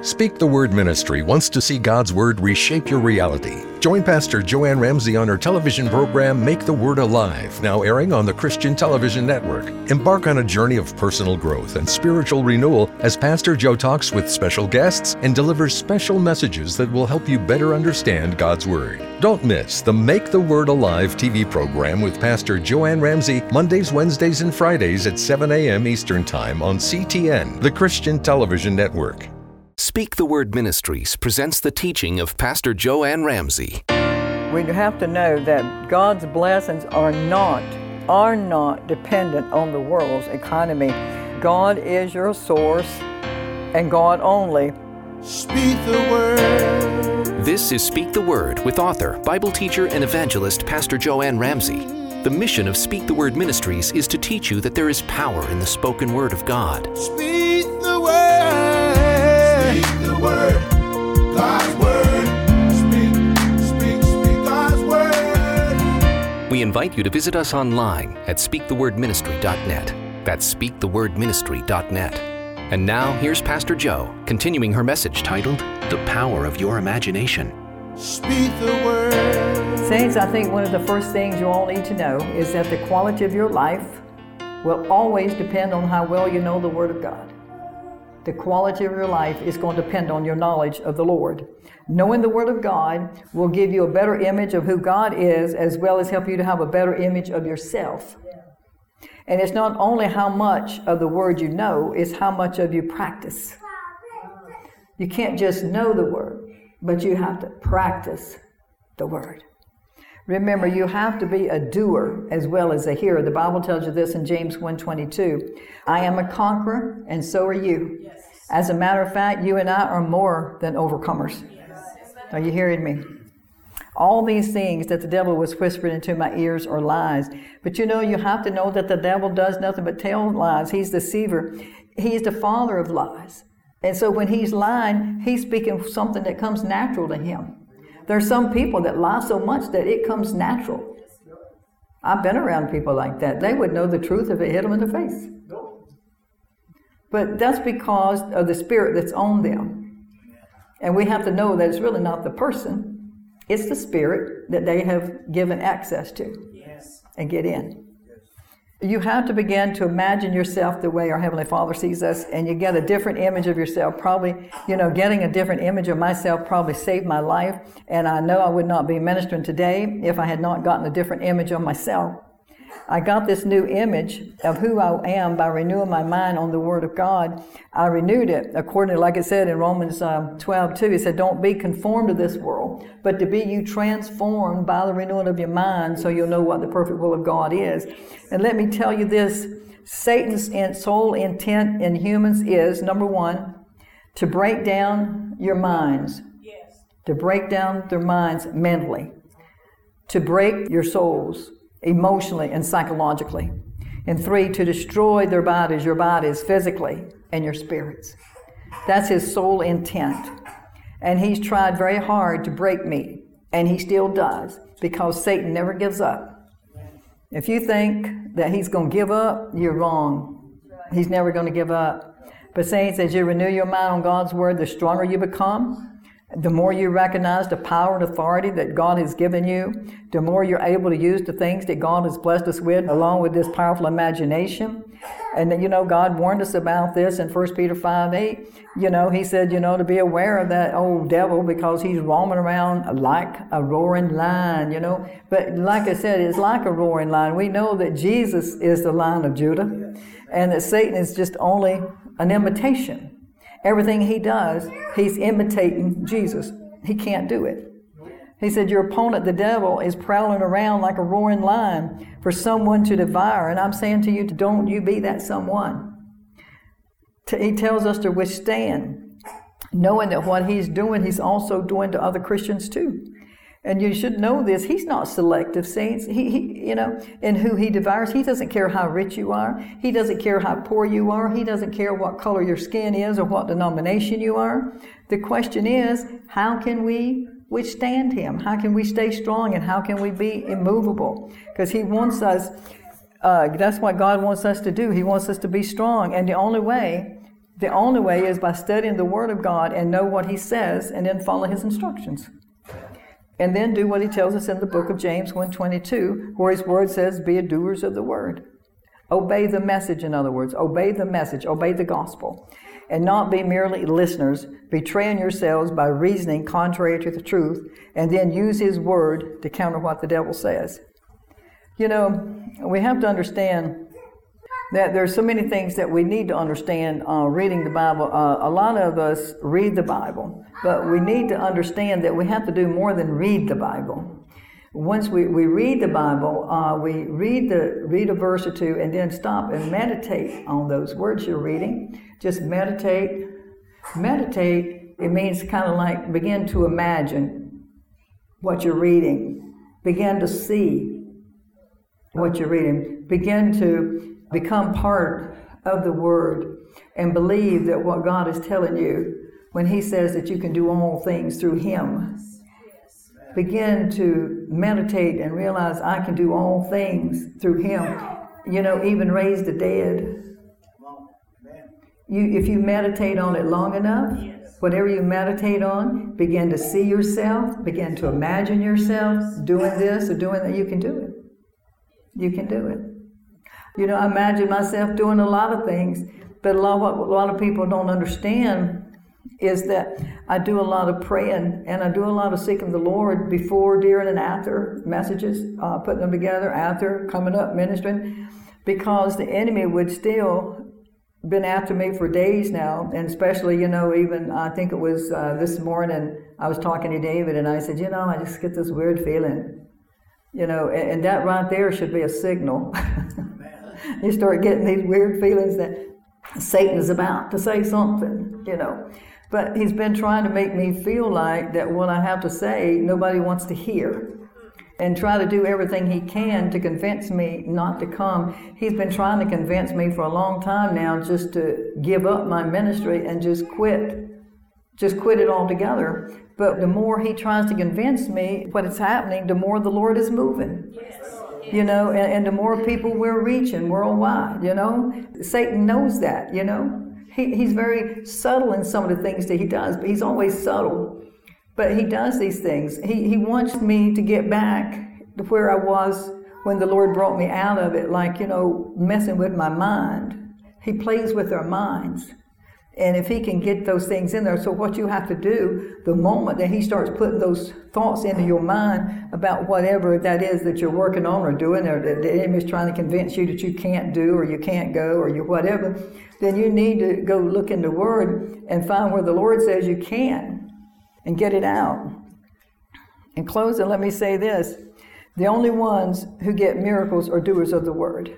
Speak the Word Ministry wants to see God's Word reshape your reality. Join Pastor Joanne Ramsey on her television program, Make the Word Alive, now airing on the Christian Television Network. Embark on a journey of personal growth and spiritual renewal as Pastor Joe talks with special guests and delivers special messages that will help you better understand God's Word. Don't miss the Make the Word Alive TV program with Pastor Joanne Ramsey, Mondays, Wednesdays, and Fridays at 7 a.m. Eastern Time on CTN, the Christian Television Network. Speak the Word Ministries presents the teaching of Pastor Joanne Ramsey. We have to know that God's blessings are not dependent on the world's economy. God is your source, and God only. Speak the Word. This is Speak the Word with author, Bible teacher, and evangelist Pastor Joanne Ramsey. The mission of Speak the Word Ministries is to teach you that there is power in the spoken Word of God. Speak the Word. Speak the Word. God's Word. Speak God's Word. We invite you to visit us online at speakthewordministry.net. That's speakthewordministry.net. And now, here's Pastor Joe, continuing her message titled, The Power of Your Imagination. Speak the Word. Saints, I think one of the first things you all need to know is that the quality of your life will always depend on how well you know the Word of God. The quality of your life is going to depend on your knowledge of the Lord. Knowing the Word of God will give you a better image of who God is, as well as help you to have a better image of yourself. And it's not only how much of the Word you know, it's how much of you practice. You can't just know the Word, but you have to practice the Word. Remember, you have to be a doer as well as a hearer. The Bible tells you this in James 1:22. I am a conqueror, and so are you. Yes. As a matter of fact, you and I are more than overcomers. Yes. Are you hearing me? All these things that the devil was whispering into my ears are lies. But you know, you have to know that the devil does nothing but tell lies. He's the deceiver. He's the father of lies. And so when he's lying, he's speaking something that comes natural to him. There's some people that lie so much that it comes natural. I've been around people like that. They would know the truth if it hit them in the face. But that's because of the spirit that's on them. And we have to know that it's really not the person. It's the spirit that they have given access to and get in. You have to begin to imagine yourself the way our Heavenly Father sees us, and you get a different image of yourself. Probably, getting a different image of myself probably saved my life, and I know I would not be ministering today if I had not gotten a different image of myself. I got this new image of who I am by renewing my mind on the Word of God. I renewed it according to, like it said in Romans 12:2, it said, don't be conformed to this world, but to be you transformed by the renewing of your mind so you'll know what the perfect will of God is. And let me tell you this, Satan's sole intent in humans is, number one, to break down your minds, to break down their minds mentally, to break your souls emotionally and psychologically. And 3, to destroy their bodies, your bodies physically and your spirits. That's his sole intent. And he's tried very hard to break me, and he still does, because Satan never gives up. If you think that he's going to give up, you're wrong. He's never going to give up. But saints, as you renew your mind on God's Word, the stronger you become. The more you recognize the power and authority that God has given you, the more you're able to use the things that God has blessed us with, along with this powerful imagination. And then, God warned us about this in 1 Peter 5:8. He said, to be aware of that old devil because he's roaming around like a roaring lion, But like I said, it's like a roaring lion. We know that Jesus is the Lion of Judah and that Satan is just only an imitation. Everything he does, he's imitating Jesus. He can't do it. He said, your opponent, the devil, is prowling around like a roaring lion for someone to devour. And I'm saying to you, don't you be that someone. He tells us to withstand, knowing that what he's doing, he's also doing to other Christians too. And you should know this. He's not selective, saints. He in who he devours. He doesn't care how rich you are. He doesn't care how poor you are. He doesn't care what color your skin is or what denomination you are. The question is, how can we withstand him? How can we stay strong, and how can we be immovable? Because he wants us, that's what God wants us to do. He wants us to be strong. And the only way The only way is by studying the Word of God and know what He says and then follow His instructions. And then do what He tells us in the book of James 1:22, where His Word says, be doers of the Word. Obey the message, in other words. Obey the message. Obey the gospel. And not be merely listeners, betraying yourselves by reasoning contrary to the truth, and then use His Word to counter what the devil says. You know, we have to understand that there's so many things that we need to understand reading the Bible. A lot of us read the Bible, but we need to understand that we have to do more than read the Bible. Once we read the Bible, we read a verse or two and then stop and meditate on those words you're reading. Just meditate. Meditate, it means kind of like begin to imagine what you're reading. Begin to see what you're reading. Begin to become part of the Word and believe that what God is telling you when He says that you can do all things through Him. Begin to meditate and realize I can do all things through Him. You know, even raise the dead. If you meditate on it long enough, whatever you meditate on, begin to see yourself, begin to imagine yourself doing this or doing that, you can do it. You can do it. You know, I imagine myself doing a lot of things, but what a lot of people don't understand is that I do a lot of praying and I do a lot of seeking the Lord before, during, and after messages, putting them together, after, coming up, ministering, because the enemy would still been after me for days now, and especially, you know, even I think it was this morning I was talking to David and I said, you know, I just get this weird feeling, you know, and that right there should be a signal. You start getting these weird feelings that Satan is about to say something, you know. But he's been trying to make me feel like that what I have to say, nobody wants to hear. And try to do everything he can to convince me not to come. He's been trying to convince me for a long time now just to give up my ministry and just quit. Just quit it altogether. But the more he tries to convince me what is happening, the more the Lord is moving. You know, and the more people we're reaching worldwide, you know. Satan knows that, you know. He's very subtle in some of the things that he does, but he's always subtle. But he does these things. He wants me to get back to where I was when the Lord brought me out of it, like, you know, messing with my mind. He plays with our minds. And if he can get those things in there, so what you have to do, the moment that he starts putting those thoughts into your mind about whatever that is that you're working on or doing, or the enemy is trying to convince you that you can't do or you can't go or you whatever, then you need to go look in the Word and find where the Lord says you can and get it out. In closing, let me say this. The only ones who get miracles are doers of the Word.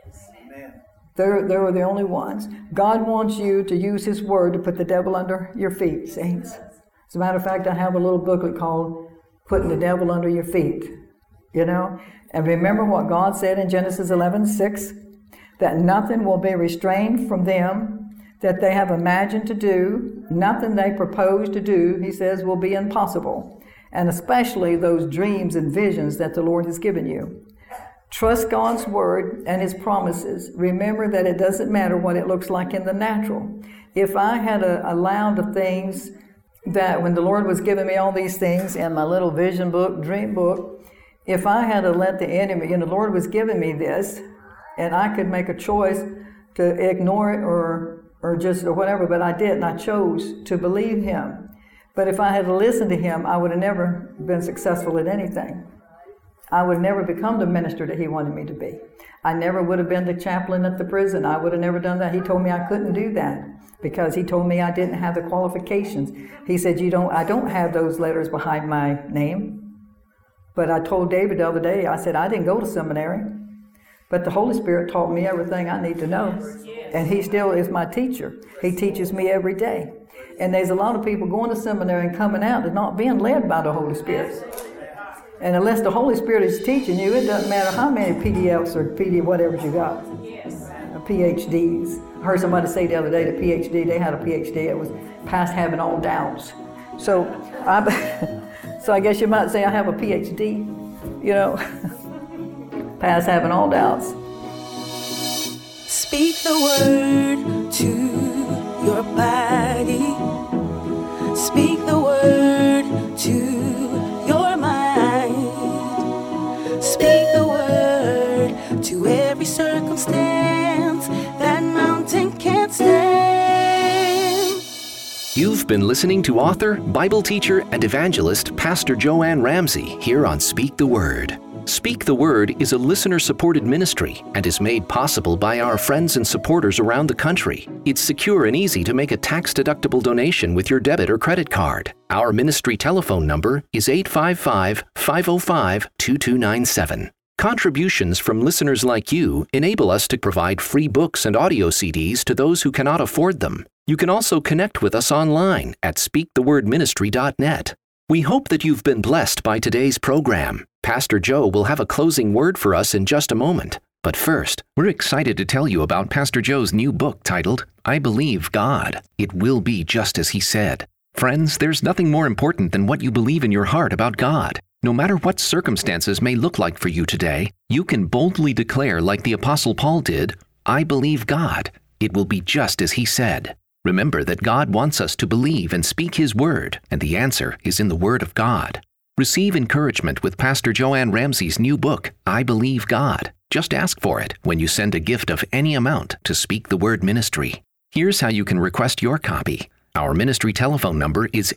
They're the only ones. God wants you to use His Word to put the devil under your feet, saints. As a matter of fact, I have a little booklet called Putting the Devil Under Your Feet, you know. And remember what God said in Genesis 11:6, that nothing will be restrained from them that they have imagined to do, nothing they propose to do, He says, will be impossible, and especially those dreams and visions that the Lord has given you. Trust God's Word and His promises. Remember that it doesn't matter what it looks like in the natural. If I had allowed the things that when the Lord was giving me all these things in my little vision book, dream book, if I had let the enemy, the Lord was giving me this, and I could make a choice to ignore it or just or whatever, but I didn't. I chose to believe Him. But if I had listened to Him, I would have never been successful at anything. I would never become the minister that He wanted me to be. I never would have been the chaplain at the prison. I would have never done that. He told me I couldn't do that because He told me I didn't have the qualifications. He said, I don't have those letters behind my name. But I told David the other day, I said, I didn't go to seminary, but the Holy Spirit taught me everything I need to know. And He still is my teacher. He teaches me every day. And there's a lot of people going to seminary and coming out and not being led by the Holy Spirit. And unless the Holy Spirit is teaching you, it doesn't matter how many PDFs or whatever you got. PhDs. I heard somebody say the other day that PhD, they had a PhD, it was past having all doubts. So I guess you might say I have a PhD, past having all doubts. Speak the word to your your body. Speak the word to your mind. Speak the word to every circumstance. That mountain can't stand. You've been listening to author, Bible teacher, and evangelist Pastor Joanne Ramsey here on Speak the Word. Speak the Word is a listener-supported ministry and is made possible by our friends and supporters around the country. It's secure and easy to make a tax-deductible donation with your debit or credit card. Our ministry telephone number is 855-505-2297. Contributions from listeners like you enable us to provide free books and audio CDs to those who cannot afford them. You can also connect with us online at speakthewordministry.net. We hope that you've been blessed by today's program. Pastor Joe will have a closing word for us in just a moment. But first, we're excited to tell you about Pastor Joe's new book titled, I Believe God. It Will Be Just As He Said. Friends, there's nothing more important than what you believe in your heart about God. No matter what circumstances may look like for you today, you can boldly declare like the Apostle Paul did, I believe God. It will be just as He said. Remember that God wants us to believe and speak His Word, and the answer is in the Word of God. Receive encouragement with Pastor Joanne Ramsey's new book, I Believe God. Just ask for it when you send a gift of any amount to Speak the Word Ministry. Here's how you can request your copy. Our ministry telephone number is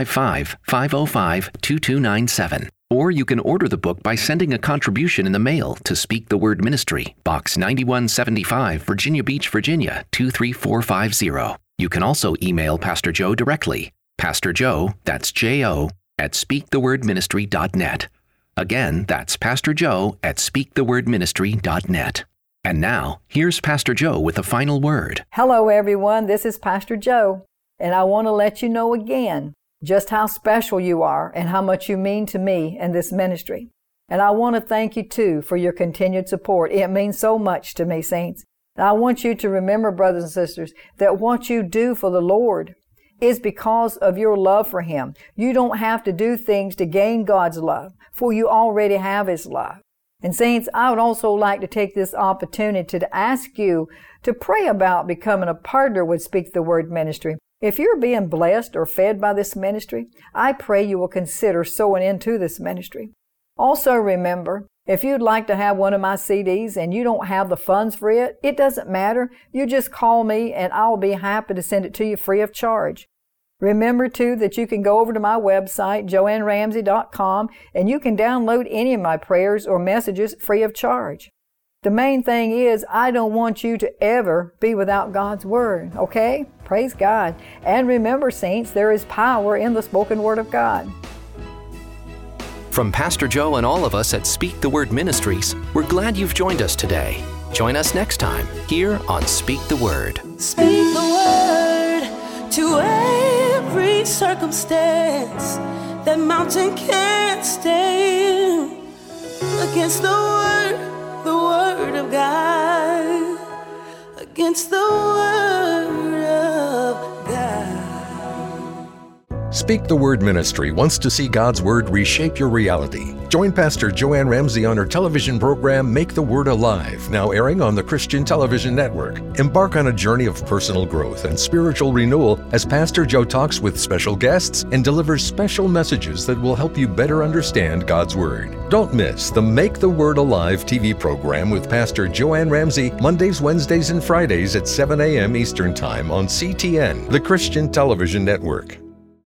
855-505-2297. Or you can order the book by sending a contribution in the mail to Speak the Word Ministry, Box 9175, Virginia Beach, Virginia, 23450. You can also email Pastor Joe directly. Pastor Joe, that's J-O, at speakthewordministry.net. Again, that's Pastor Joe at speakthewordministry.net. And now, here's Pastor Joe with a final word. Hello, everyone. This is Pastor Joe, and I want to let you know again just how special you are and how much you mean to me and this ministry. And I want to thank you, too, for your continued support. It means so much to me, saints. And I want you to remember, brothers and sisters, that what you do for the Lord is because of your love for Him. You don't have to do things to gain God's love, for you already have His love. And saints, I would also like to take this opportunity to ask you to pray about becoming a partner with Speak the Word Ministry. If you're being blessed or fed by this ministry, I pray you will consider sowing into this ministry. Also remember, if you'd like to have one of my CDs and you don't have the funds for it, it doesn't matter. You just call me and I'll be happy to send it to you free of charge. Remember, too, that you can go over to my website, joanneramsey.com, and you can download any of my prayers or messages free of charge. The main thing is, I don't want you to ever be without God's Word, okay? Praise God. And remember, saints, there is power in the spoken Word of God. From Pastor Joe and all of us at Speak the Word Ministries, we're glad you've joined us today. Join us next time here on Speak the Word. Speak the word to every circumstance. That mountain can't stand against the word of God. Against the word of God. Speak the Word Ministry wants to see God's Word reshape your reality. Join Pastor Joanne Ramsey on her television program, Make the Word Alive, now airing on the Christian Television Network. Embark on a journey of personal growth and spiritual renewal as Pastor Joe talks with special guests and delivers special messages that will help you better understand God's Word. Don't miss the Make the Word Alive TV program with Pastor Joanne Ramsey, Mondays, Wednesdays, and Fridays at 7 a.m. Eastern Time on CTN, the Christian Television Network.